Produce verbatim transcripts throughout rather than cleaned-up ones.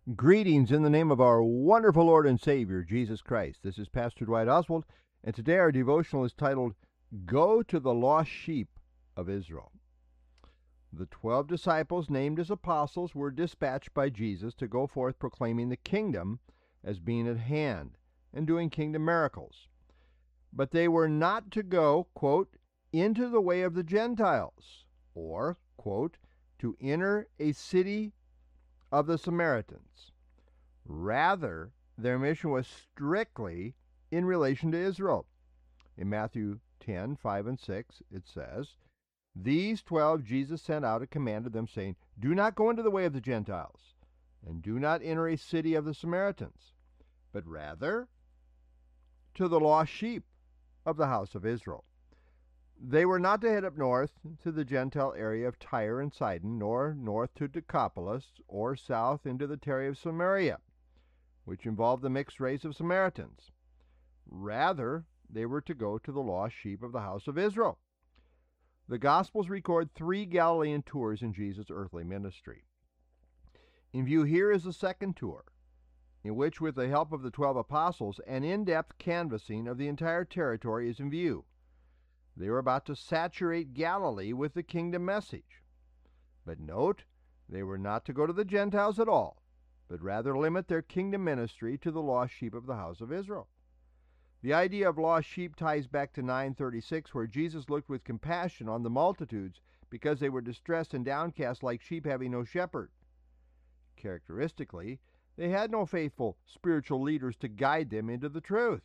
Greetings in the name of our wonderful Lord and Savior, Jesus Christ. This is Pastor Dwight Oswald, and today our devotional is titled, Go to the Lost Sheep of Israel. The twelve disciples named as apostles were dispatched by Jesus to go forth proclaiming the kingdom as being at hand and doing kingdom miracles. But they were not to go, quote, into the way of the Gentiles, or, quote, to enter a city of the Samaritans. Rather, their mission was strictly in relation to Israel. In Matthew ten, five and six, it says, These twelve Jesus sent out and commanded them, saying, Do not go into the way of the Gentiles, and do not enter a city of the Samaritans, but rather to the lost sheep of the house of Israel. They were not to head up north to the Gentile area of Tyre and Sidon, nor north to Decapolis, or south into the territory of Samaria, which involved the mixed race of Samaritans. Rather, they were to go to the lost sheep of the house of Israel. The Gospels record three Galilean tours in Jesus' earthly ministry. In view here is the second tour, in which, with the help of the twelve apostles, an in-depth canvassing of the entire territory is in view. They were about to saturate Galilee with the kingdom message. But note, they were not to go to the Gentiles at all, but rather limit their kingdom ministry to the lost sheep of the house of Israel. The idea of lost sheep ties back to nine thirty-six, where Jesus looked with compassion on the multitudes because they were distressed and downcast like sheep having no shepherd. Characteristically, they had no faithful spiritual leaders to guide them into the truth.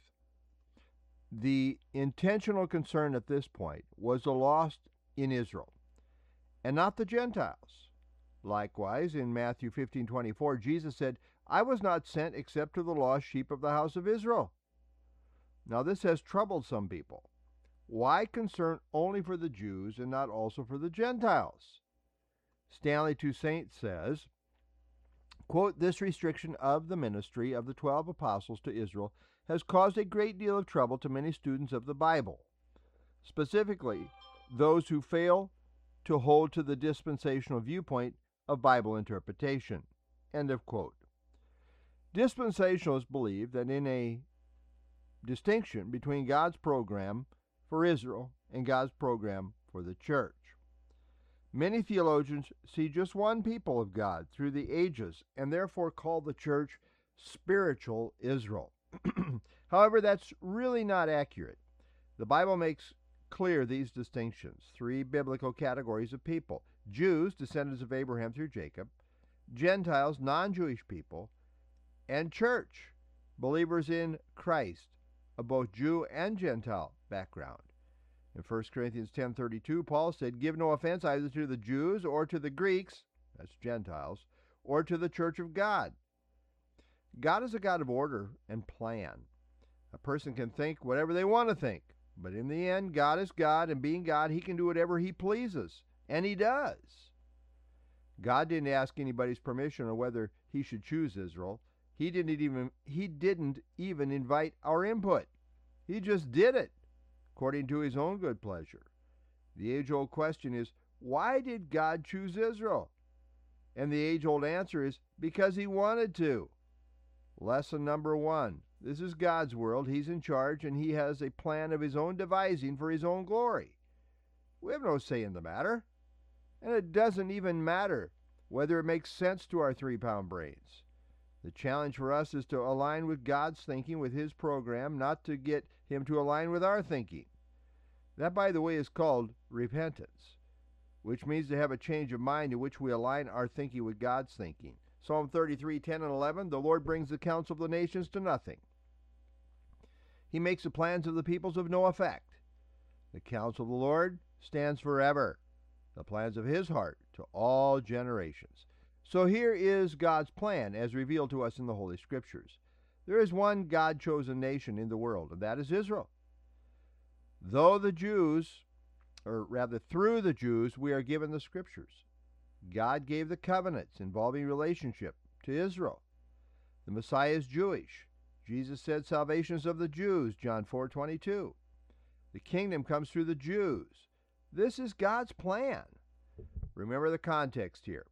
The intentional concern at this point was the lost in Israel, and not the Gentiles. Likewise, in Matthew fifteen twenty-four, Jesus said, I was not sent except to the lost sheep of the house of Israel. Now this has troubled some people. Why concern only for the Jews and not also for the Gentiles? Stanley Toussaint says, quote, This restriction of the ministry of the twelve apostles to Israel has caused a great deal of trouble to many students of the Bible, specifically those who fail to hold to the dispensational viewpoint of Bible interpretation. End of quote. Dispensationalists believe that in a distinction between God's program for Israel and God's program for the church. Many theologians see just one people of God through the ages and therefore call the church spiritual Israel. However, that's really not accurate. The Bible makes clear these distinctions. Three biblical categories of people: Jews, descendants of Abraham through Jacob; Gentiles, non-Jewish people; and church, believers in Christ, of both Jew and Gentile background. In First Corinthians ten thirty-two, Paul said, Give no offense either to the Jews or to the Greeks, that's Gentiles, or to the church of God. God is a God of order and plan. A person can think whatever they want to think, but in the end, God is God, and being God, he can do whatever he pleases, and he does. God didn't ask anybody's permission on whether he should choose Israel. He didn't even he didn't even invite our input. He just did it, according to his own good pleasure. The age-old question is, why did God choose Israel? And the age-old answer is, because he wanted to. Lesson number one. This is God's world. He's in charge, and he has a plan of his own devising for his own glory. We have no say in the matter. And it doesn't even matter whether it makes sense to our three-pound brains. The challenge for us is to align with God's thinking, with his program, not to get him to align with our thinking. That, by the way, is called repentance, which means to have a change of mind in which we align our thinking with God's thinking. Psalm thirty-three, ten and eleven, the Lord brings the counsel of the nations to nothing. He makes the plans of the peoples of no effect. The counsel of the Lord stands forever, the plans of his heart to all generations. So here is God's plan as revealed to us in the Holy Scriptures. There is one God-chosen nation in the world, and that is Israel. Though the Jews, or rather through the Jews, we are given the Scriptures. God gave the covenants involving relationship to Israel. The Messiah is Jewish. Jesus said salvation is of the Jews, John four twenty-two. The kingdom comes through the Jews. This is God's plan. Remember the context here.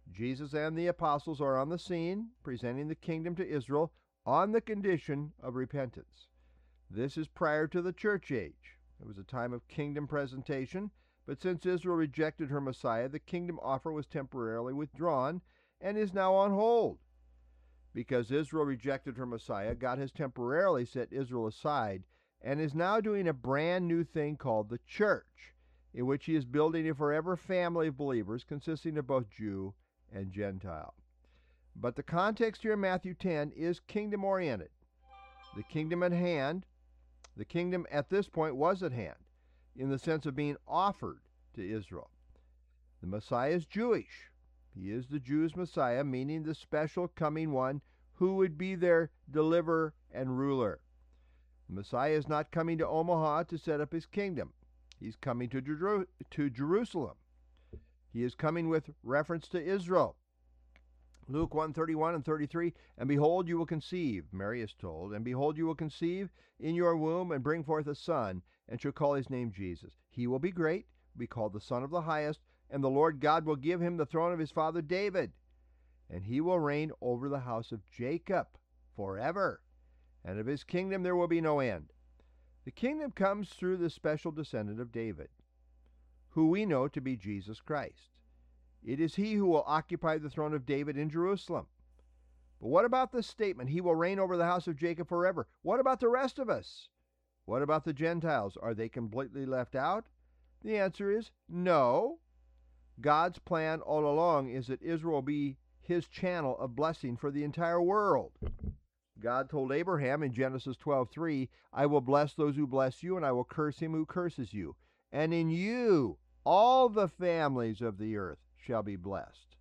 Jesus and the apostles are on the scene, presenting the kingdom to Israel on the condition of repentance. This is prior to the church age. It was a time of kingdom presentation, but since Israel rejected her Messiah, the kingdom offer was temporarily withdrawn and is now on hold. Because Israel rejected her Messiah, God has temporarily set Israel aside and is now doing a brand new thing called the church, in which he is building a forever family of believers consisting of both Jew and Gentile. But the context here in Matthew ten is kingdom-oriented. The kingdom at hand, the kingdom at this point was at hand, in the sense of being offered to Israel. The Messiah is Jewish. He is the Jews' Messiah, meaning the special coming one who would be their deliverer and ruler. The Messiah is not coming to Omaha to set up his kingdom. He's coming to, Jeru- to Jerusalem. He is coming with reference to Israel. Luke one thirty-one and thirty-three, and behold, you will conceive, Mary is told, and behold, you will conceive in your womb and bring forth a son, and shall call his name Jesus. He will be great, be called the Son of the Highest, and the Lord God will give him the throne of his father David, and he will reign over the house of Jacob forever, and of his kingdom there will be no end. The kingdom comes through the special descendant of David, who we know to be Jesus Christ. It is he who will occupy the throne of David in Jerusalem. But what about the statement, he will reign over the house of Jacob forever? What about the rest of us? What about the Gentiles? Are they completely left out? The answer is no. God's plan all along is that Israel will be his channel of blessing for the entire world. God told Abraham in Genesis twelve three, I will bless those who bless you, and I will curse him who curses you. And in you all the families of the earth shall be blessed.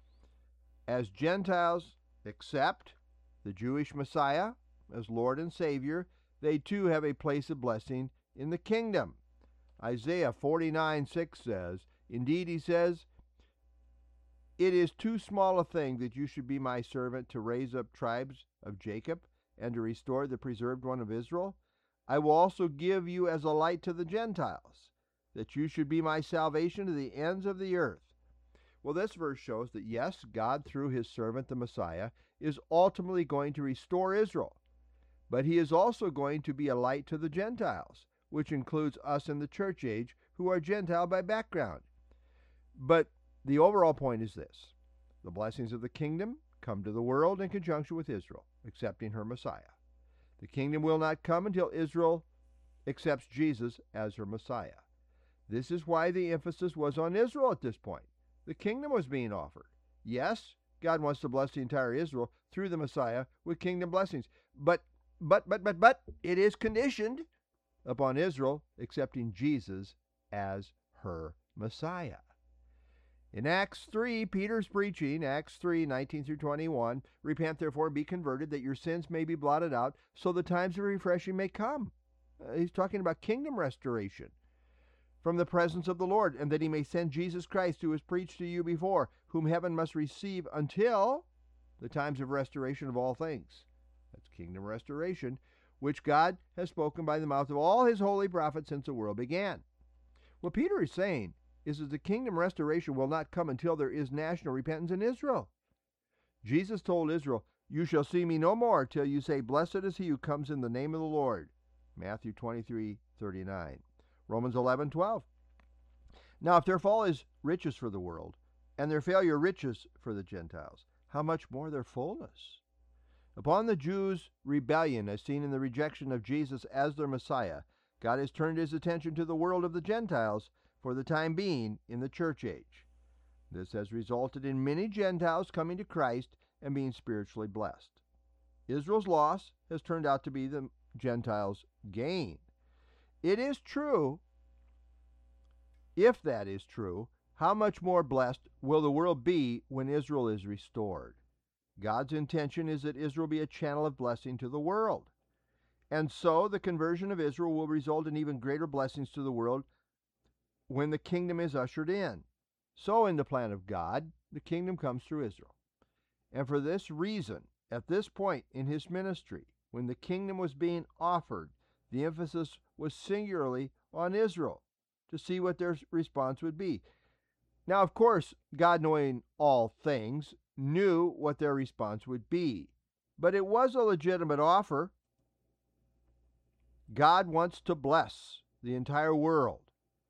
As Gentiles accept the Jewish Messiah as Lord and Savior, they too have a place of blessing in the kingdom. Isaiah forty-nine six says, indeed, he says, it is too small a thing that you should be my servant to raise up tribes of Jacob and to restore the preserved one of Israel. I will also give you as a light to the Gentiles, that you should be my salvation to the ends of the earth. Well, this verse shows that yes, God through his servant the Messiah is ultimately going to restore Israel, but he is also going to be a light to the Gentiles, which includes us in the church age who are Gentile by background. But the overall point is this: the blessings of the kingdom come to the world in conjunction with Israel accepting her Messiah. The kingdom will not come until Israel accepts Jesus as her Messiah. This is why the emphasis was on Israel at this point. The kingdom was being offered. Yes, God wants to bless the entire Israel through the Messiah with kingdom blessings. But, but, but, but, but, it is conditioned upon Israel accepting Jesus as her Messiah. In Acts three, Peter's preaching, Acts three, nineteen through twenty-one, repent therefore and be converted, that your sins may be blotted out, so the times of refreshing may come. Uh, he's talking about kingdom restoration from the presence of the Lord, and that he may send Jesus Christ, who was preached to you before, whom heaven must receive until the times of restoration of all things. That's kingdom restoration, which God has spoken by the mouth of all his holy prophets since the world began. What Peter is saying is that the kingdom restoration will not come until there is national repentance in Israel. Jesus told Israel, you shall see me no more till you say, blessed is he who comes in the name of the Lord. Matthew twenty-three thirty-nine. Romans eleven twelve. Now if their fall is riches for the world, and their failure riches for the Gentiles, how much more their fullness? Upon the Jews' rebellion, as seen in the rejection of Jesus as their Messiah, God has turned his attention to the world of the Gentiles for the time being in the church age. This has resulted in many Gentiles coming to Christ and being spiritually blessed. Israel's loss has turned out to be the Gentiles' gain. It is true, if that is true, how much more blessed will the world be when Israel is restored? God's intention is that Israel be a channel of blessing to the world. And so the conversion of Israel will result in even greater blessings to the world when the kingdom is ushered in. So in the plan of God, the kingdom comes through Israel. And for this reason, at this point in his ministry, when the kingdom was being offered, the emphasis was singularly on Israel to see what their response would be. Now, of course, God, knowing all things, knew what their response would be, but it was a legitimate offer. God wants to bless the entire world,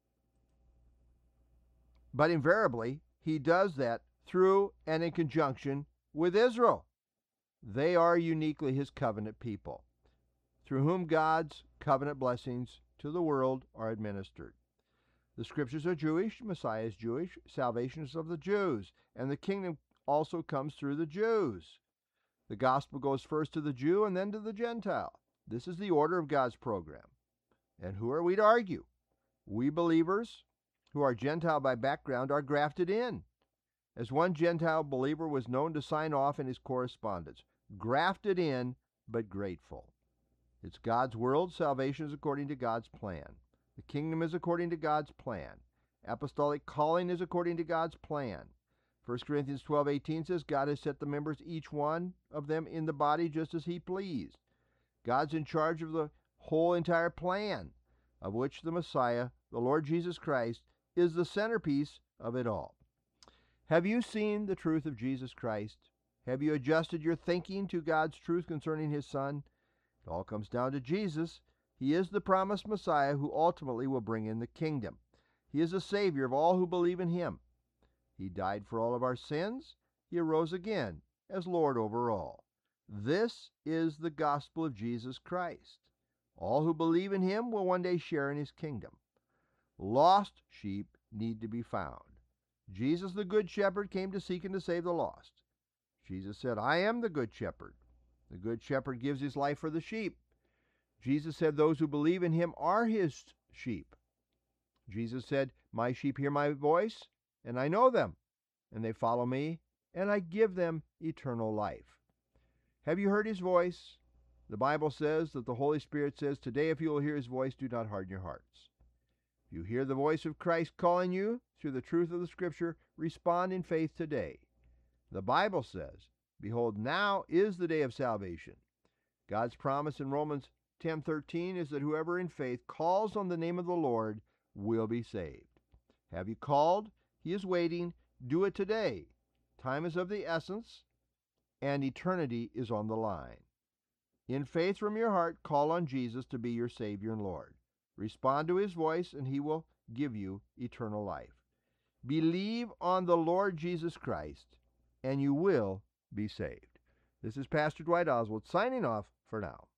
but invariably, he does that through and in conjunction with Israel. They are uniquely his covenant people, through whom God's covenant blessings to the world are administered. The scriptures are Jewish, Messiah is Jewish, salvation is of the Jews, and the kingdom also comes through the Jews. The gospel goes first to the Jew and then to the Gentile. This is the order of God's program. And who are we to argue? We believers, who are Gentile by background, are grafted in. As one Gentile believer was known to sign off in his correspondence, grafted in, but grateful. It's God's world. Salvation is according to God's plan. The kingdom is according to God's plan. Apostolic calling is according to God's plan. First Corinthians twelve eighteen says, God has set the members, each one of them, in the body just as he pleased. God's in charge of the whole entire plan, of which the Messiah, the Lord Jesus Christ, is the centerpiece of it all. Have you seen the truth of Jesus Christ? Have you adjusted your thinking to God's truth concerning his Son? It all comes down to Jesus. He is the promised Messiah who ultimately will bring in the kingdom. He is the Savior of all who believe in him. He died for all of our sins. He arose again as Lord over all. This is the gospel of Jesus Christ. All who believe in him will one day share in his kingdom. Lost sheep need to be found. Jesus, the good shepherd, came to seek and to save the lost. Jesus said, I am the good shepherd. The good shepherd gives his life for the sheep. Jesus said those who believe in him are his sheep. Jesus said, my sheep hear my voice, and I know them, and they follow me, and I give them eternal life. Have you heard his voice? The Bible says that the Holy Spirit says, today if you will hear his voice, do not harden your hearts. If you hear the voice of Christ calling you through the truth of the Scripture, respond in faith today. The Bible says, behold, now is the day of salvation. God's promise in Romans ten thirteen is that whoever in faith calls on the name of the Lord will be saved. Have you called? He is waiting. Do it today. Time is of the essence, and eternity is on the line. In faith from your heart, call on Jesus to be your Savior and Lord. Respond to his voice, and he will give you eternal life. Believe on the Lord Jesus Christ, and you will be saved. This is Pastor Dwight Oswald signing off for now.